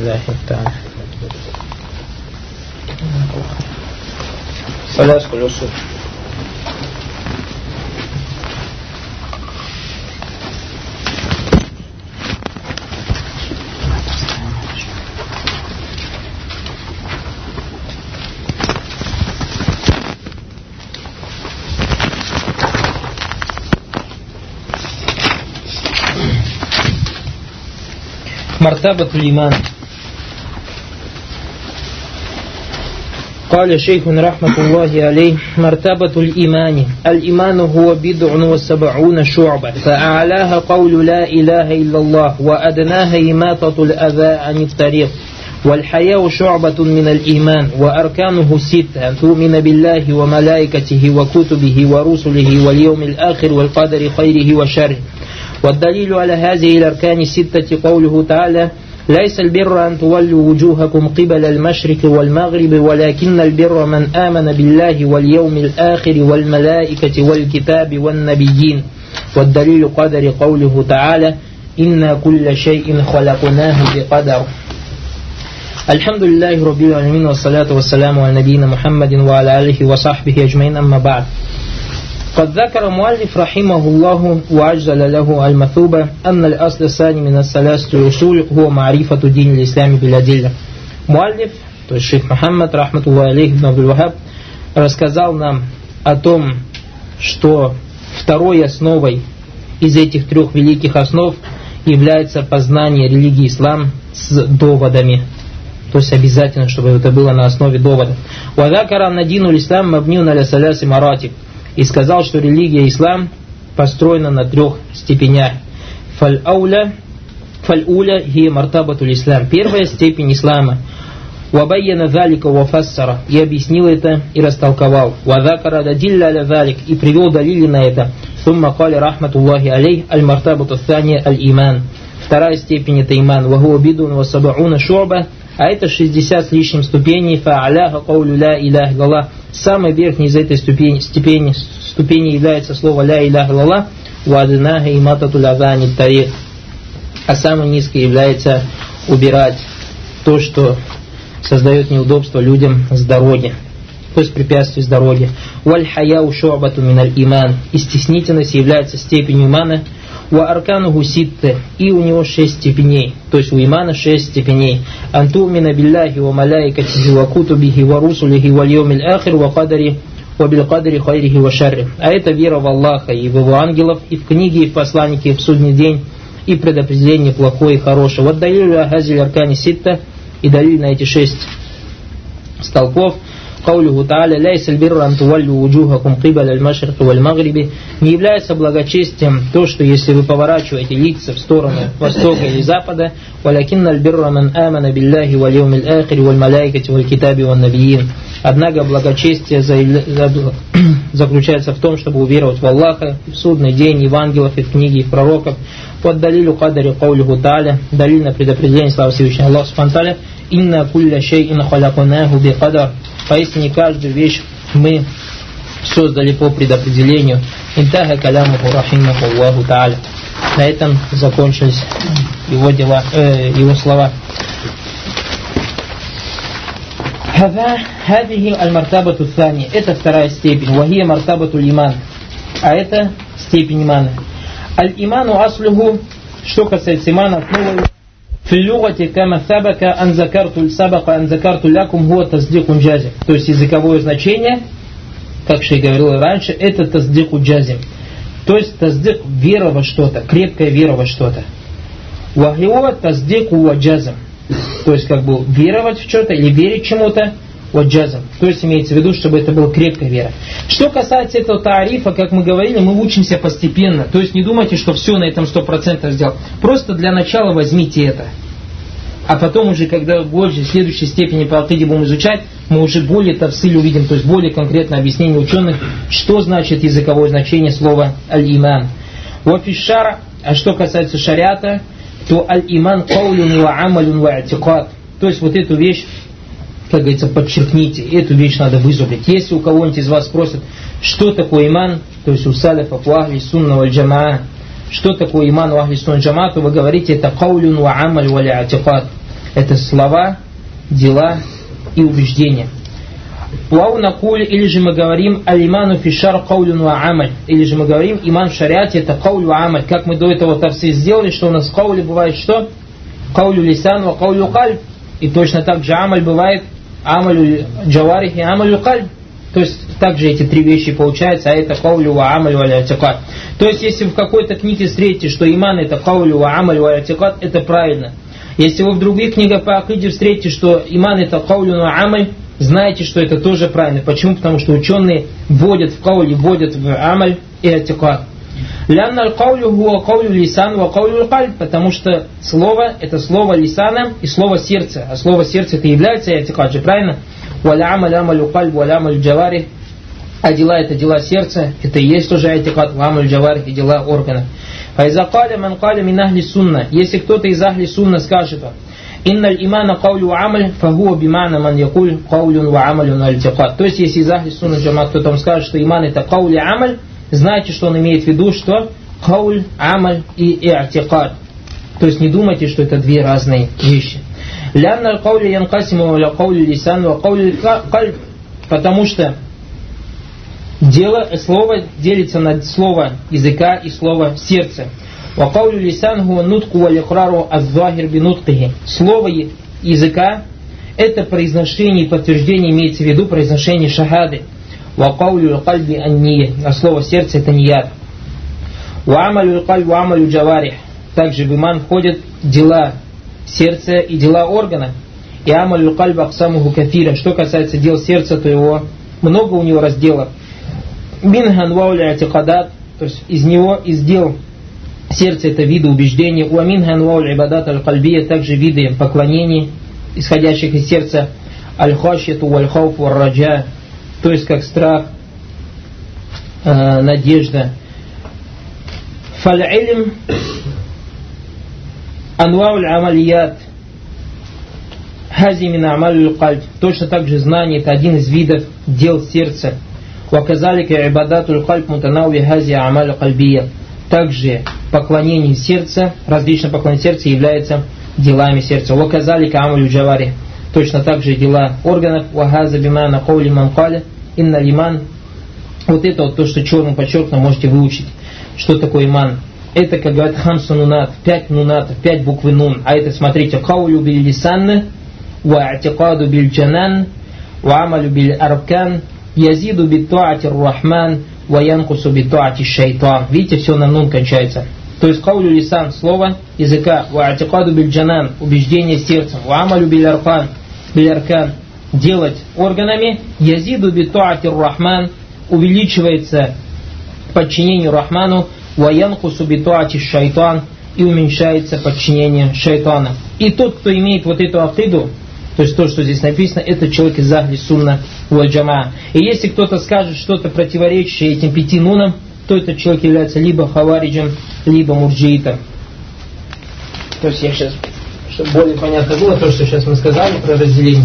مرتبة الإيمان. قال شيخنا رحمة الله عليه: مرتبة الإيمان. الإيمان هو 70 شعبة، فأعلاها قول لا إله إلا الله، وأدناها إماطة الأذى عن الطريق، والحياء شعبة من الإيمان، وأركانه 6: أن تؤمن بالله وملائكته وكتبه ورسله واليوم الآخر والقدر خيره وشره. والدليل على هذه الأركان 6 قوله تعالى: ليس البر أن تولوا وجوهكم قبل المشرق والمغرب ولكن البر من آمن بالله واليوم الآخر والملائكة والكتاب والنبيين. والدليل قدر قوله تعالى: إنا كل شيء خلقناه بقدر. الحمد لله رب العالمين، والصلاة والسلام على نبينا محمد وعلى آله وصحبه أجمعين، أما بعد. قد ذكر المؤلف رحمه الله وعجل له المثوبة أن الأصل الثاني من الثلاثة الأصول هو معرفة دين الإسلام بالأدلة. Муаллиф, то есть шейх Мухаммад, рахматуллахи алейхи, ибн Абдуль-Вахаб, рассказал нам о том, что второй основой из этих трех великих основ является познание религии ислам с доводами. То есть обязательно, чтобы это было на основе доводов. وذكر أن دين الإسلام مبني على 3 مراتب. И сказал, что религия ислам построена на 3 степенях. Фаль-ауля хия мартабатуль ислам. Первая степень ислама. Вабайяна залика вафассара. И объяснил это и растолковал. Вадакара дадилля аля залик. И привел далили на это. Сумма кали рахматуллахи алейх аль-мартабату thания аль-иман. Вторая степень это иман. Вахуа бидун ва сабауна шу'ба. А это 60 с лишним ступеней. Фа'аляха каулю ла илях иллаллах. Самой верхней из этой ступени является слово ля илях иллаллах. Ва аднаха имататуль азани тарих. А самой низкой является убирать то, что создает неудобства людям с дороги, то есть препятствий с дороги. Валь хаяу шу'бату миналь иман. И стеснительность является степенью имана. Ва аркануху ситте. И у него 6 степеней. То есть у имана 6 степеней. Антумина билляхи ва малайкатихи ва кутубихи ва русулихи ва льомиль ахир ва кадари ва билкадари хайрихи ва шарри. А это вера в Аллаха и в его ангелов, и в книги, и в посланники, и в судный день, и предопределение плохое и хорошее. Вот далилю ахазиль аркани ситта. И далиль на эти 6 столпов. Каулюху та'аля лейсаль бирра ан туваллю вуджухакум кибаля аль-машриқи валь-магриби. Не является благочестием то, что если вы поворачиваете лица в сторону востока или запада, валякинналь бирра ман амана билляхи валь йомиль ахири валь-малайкати валь-китаби валь-набиин. Однако благочестие заключается в том, чтобы уверовать в Аллаха, в судный день, и в ангелов, и в книги, и в пророков. Под далилю кадари каулюху та'аля, далиль на предопределение славы Всевышнего Аллаха субхану та'аля, инна кулля шей'ин халакунаху би кадар. Поистине каждую вещь мы создали по предопределению. Интаха калямуху рахимаху Аллаху та'аля. На этом закончились его слова. Хадихи аль-мартабату thani. Это вторая степень. Вахия мартабату иман. А это степень имана. Аль-иману аслюху. Что касается имана, основой في اللغة كما سبق أن ذكرت لكم هو تصديق جازم. То есть языковое значение, как шейх говорил раньше, это таздику джазим. То есть таздик вера во что-то, крепкая вера во что-то. Вахио таздику ва джазм. То есть как бы веровать в что-то или верить чему-то ва джазм. То есть имеется в виду, чтобы это была крепкая вера. Что касается этого таарифа, как мы говорили, мы учимся постепенно. То есть не думайте, что все на этом 100% сделал. Просто для начала возьмите это. А потом уже, когда больше в следующей степени по акиде будем изучать, мы уже более тавсиль увидим, то есть более конкретное объяснение ученых, что значит языковое значение слова аль-иман. Вафишара, а что касается шариата, то аль-иман каулюн ва амалюн ва атикад. То есть вот эту вещь, как говорится, подчеркните, эту вещь надо вызубрить. Если у кого-нибудь из вас спросят, что такое иман, то есть у салафов, у ахли сунна валь джамаа, что такое иман у ахли сунна валь джамаа, то вы говорите, это каулюн ва амаль ва ли'атикад. Это слова, дела и убеждения. Вау накуль, или же мы говорим аль-иману фишар каулюн ва амаль, или же мы говорим иман в шариате это кауль ва амаль. Как мы до этого тавсир сделали, что у нас в кауле бывает что? Каулю лисан ва каулю кальб. И точно так же амаль бывает амалю джаварих и амалю кальб. То есть также эти три вещи получаются, а это каулю ва амаль ва ли'атикад. То есть если в какой-то книге встретите, что иман это каулю ва амаль ва ли'атикад, это правильно. Если вы в других книгах по акиде встретите, что иман это каулю ва амаль, знаете, что это тоже правильно. Почему? Потому что ученые вводят в кауле, вводят в амаль и атикад. Лянна аль-каулю хуа каулю лисан ва каулю аль-кальб, потому что слово это слово лисана и слово сердца. А слово сердца это является атикад же, правильно? Валя амаль амалю кальб, валя амаль джаварих. А дела это дела сердца, это и есть тоже атикад, ва амаль джаварих и дела органов. Файза каля ман каля мин ахли сунна. Если кто-то из ахли сунна скажет, инналь имана каулю ва амаль, фахуа бимана ман якуль каулюн ва амалюн аль-тикад. То есть, если из ахли сунна джамаат кто-то скажет, что иман это кауль и амаль, знаете, что он имеет в виду, что кауль, амаль и атикад. То есть, не думайте, что это две разные вещи. Лянна аль-кауля янкасиму ля каули лисан ва каули кальб. Потому что слово делится на слово языка и слово сердца. وقول اللسان هو النطق والإقرار الظاهر بنطقه. Слово языка это произношение и подтверждение, имеется в виду произношение шахады. وقول القلب النية. А слово сердце это ният. وعمل القلب وعمل الجوارح. Также в иман входят дела сердца и дела органа. И амаль القلب أقسامه كثيرة. Что касается дел сердца, то его много у него разделов. منها أنواع الاعتقادات. То есть из него, из дел сердце это виды убеждений, уаминха анвауль ибадат аль-кальбия, также виды поклонений, исходящих из сердца, аль-хашьяту валь-хауф валь-раджа, то есть как страх, надежда. Фаль-илм анвауль амалият, хази мин амалюль кальб, точно так же знание это один из видов дел сердца. Ваказалика ибадатуль кальб мутанауи хази амалю кальбия. Также поклонение сердца, различные поклонения сердца являются делами сердца. Ваказалика амалю джавари. Точно так же дела органов. Вахаза бимана каули ман каля инна лиман. Вот это вот то, что черным подчеркнуто, можете выучить. Что такое иман? Это, как говорят, хамсу нунат, 5 нунатов, 5 буквы нун. А это, смотрите, каулю биль лисан, ва атикаду биль джанан, ва амалю биль аркан, язиду биль туати рахман, ва янкусу биль туати шайтан. Видите, все на нун кончается. То есть каулю лисан, слово языка, ва атикаду биль джанан, убеждение сердцем, ва амалю биль аркан, делать органами, язиду биль туати рахман, увеличивается подчинению Рахману, ваянкусу битуати шайтан, и уменьшается подчинение шайтана. И тот, кто имеет вот эту акиду, то есть то, что здесь написано, это человек из ахли сунна валь джамаа. И если кто-то скажет что-то противоречащее этим 5 нунам, то этот человек является либо хавариджем, либо мурджиитом. То есть я сейчас, чтобы более понятно было то, что сейчас мы сказали про разделение.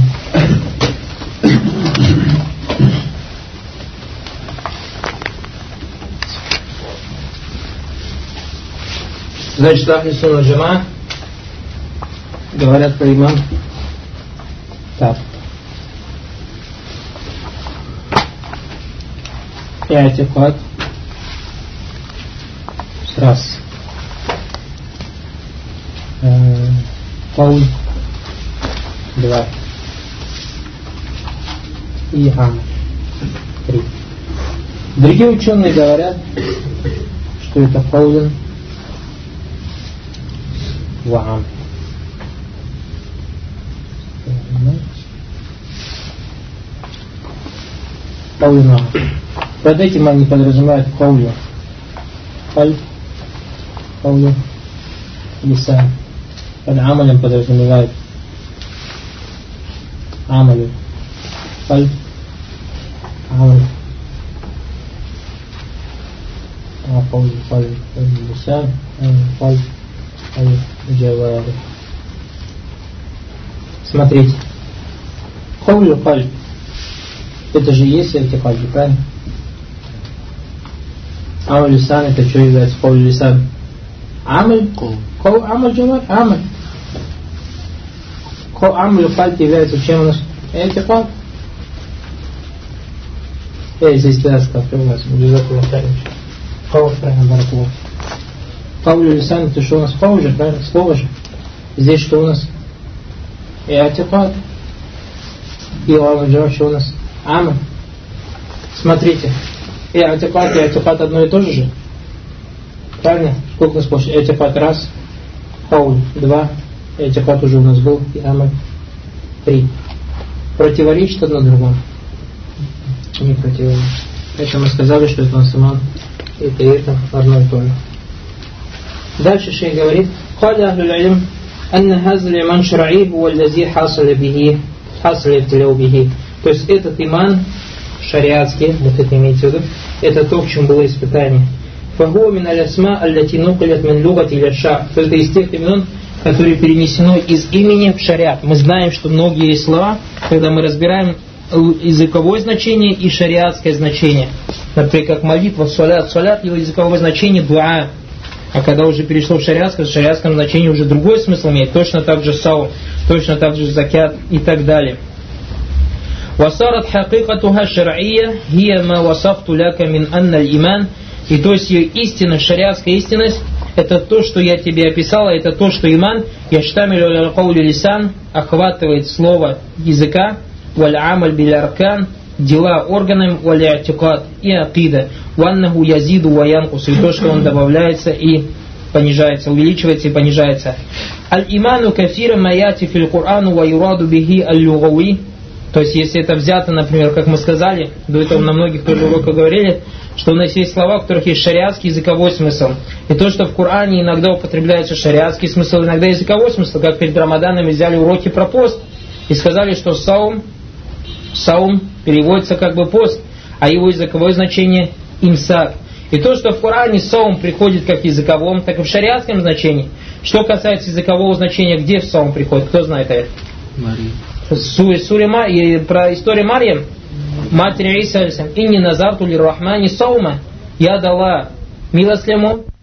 Значит, ахли сунна джамаа говорят про иман так. Иатикад. Раз. Кауль. 2. И амаль. 3. Другие ученые говорят, что это кауль وعام. Кауль. Под этим они подразумевают каулю кальб, каулю лисан. Под амалем подразумевают амалю кальб, амаль, каулю кальб, лисан, кальб, джавари. Смотрите. Каулю кальб. Это же есть i'тикад, правильно? Амаль лисан, это что является каулю лисан? Амаль. Амаль джавар. Амаль. Амаль кальб является чем у нас? I'тикад. Здесь связка открылась. Каулю лисан, это что у нас? Каулю же, правильно? Слово же. Здесь что у нас? I'тикад. И амаль джавар, что у нас? Амаль. Смотрите. I'тикад и i'тикад одно и то же? Правильно? Сколько у нас получится? I'тикад раз, кауль два, i'тикад уже у нас был, и амаль 3. Противоречит одно другому? Не противоречит. Это мы сказали, что это у нас иман, это одно и то же. Дальше шейх говорит: «Халя ахлюль илм, анна хазл иман шар'и хуа аллази хасаля бихи, хасаля ибтиляу бихи». То есть этот иман шариатский, вот это имеется в виду, это то, в чем было испытание. «Фахуа мин алясма аллати нукалят мин лугати иля ша». То есть это из тех имен, которые перенесено из имени в шариат. Мы знаем, что многие слова, когда мы разбираем языковое значение и шариатское значение. Например, как молитва, салят. Салят, его языковое значение дуа. А когда уже перешло в шариатское, в шариатском значении уже другой смысл имеет. Точно так же саум, точно так же закят и так далее. وصارت حقيقتها شرعية هي ما وصفت لك من أن الإيمان. И то есть ее истина, шариатская истинность, это то, что я тебе описал, это то, что иман, яштамилю аля каули лисан, охватывает слово языка, валь амаль биль аркан, дела органам, валь i'тикад и акида, ваннаху язиду ва янкус, и то, что он добавляется и понижается, увеличивается и понижается. Аль-иману кафира маяти фил Курану ва юраду бихи аль-лугави. То есть, если это взято, например, как мы сказали, до этого на многих тоже уроках говорили, что у нас есть слова, в которых есть шариатский языковой смысл. И то, что в Коране иногда употребляется шариатский смысл, иногда языковой смысл, как перед Рамаданом взяли уроки про пост и сказали, что саум переводится как бы пост, а его языковое значение имсак. И то, что в Коране саум приходит как в языковом, так и в шариатском значении. Что касается языкового значения, где в саум приходит, кто знает это? Про историю Марьям, матери Иса, «Инни назарту лир-Рахмани саума», я дала милостливому